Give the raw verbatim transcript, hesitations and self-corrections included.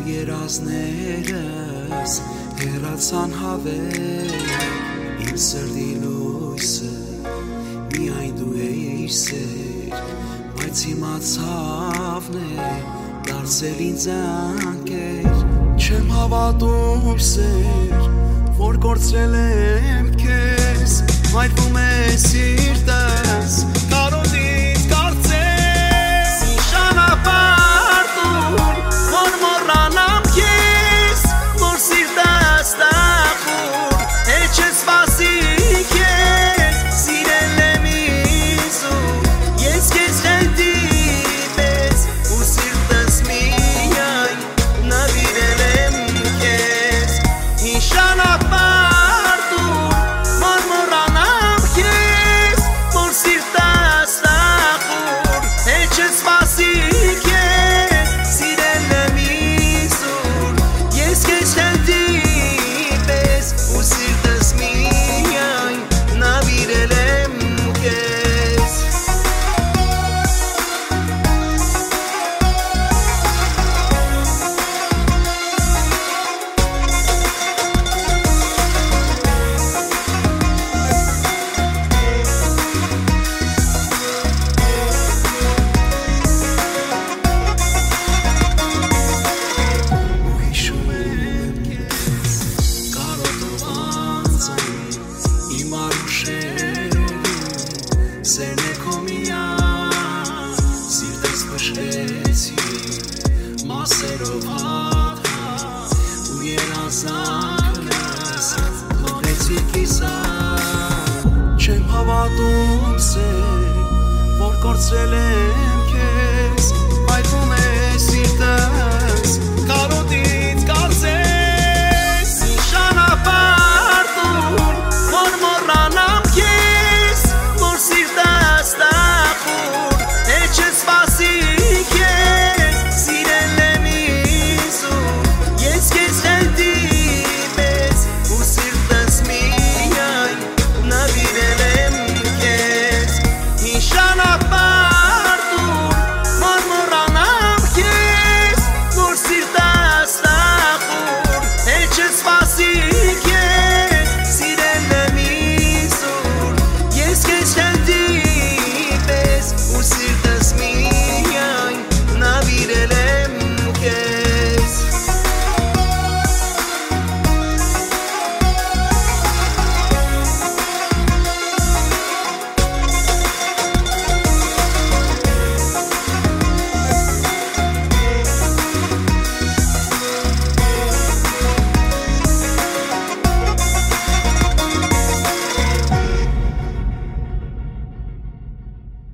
երազներս հեռացան հավեր, իմ սրտի լույսը միայն դու էիր սեր, բայց իմացավն է դարձել ինձ անկեր, չեմ հավատում սեր, որ կորցրել եմ քեզ, մայրվում է սիրտս, կարոտից կարծես, նշանապար տուր, որ մոռանամ քեզ, որ սիրտս տախուր, հետ չսպասի քեզ, սիրել եմ իզուր, ես քեզ խելտի պես, ու սիրտս միայն նվիրել եմ քեզ, նշանապար տուր, որ մոռանամ քեզ, որ սիրտս տախուր, հետ չսպասի քեզ, սիրել եմ իզուր, ես քեզ խելտի պես, ու սիրտս միայն նվիրել եմ քեզ։ Սերն է քո միան, սիրտս փշրեցի, մասերով հատ-հատ, ու երազանքս թողեցի կիսատ, չեմ հավատում սեր, որ կորցրել եմ քեզ,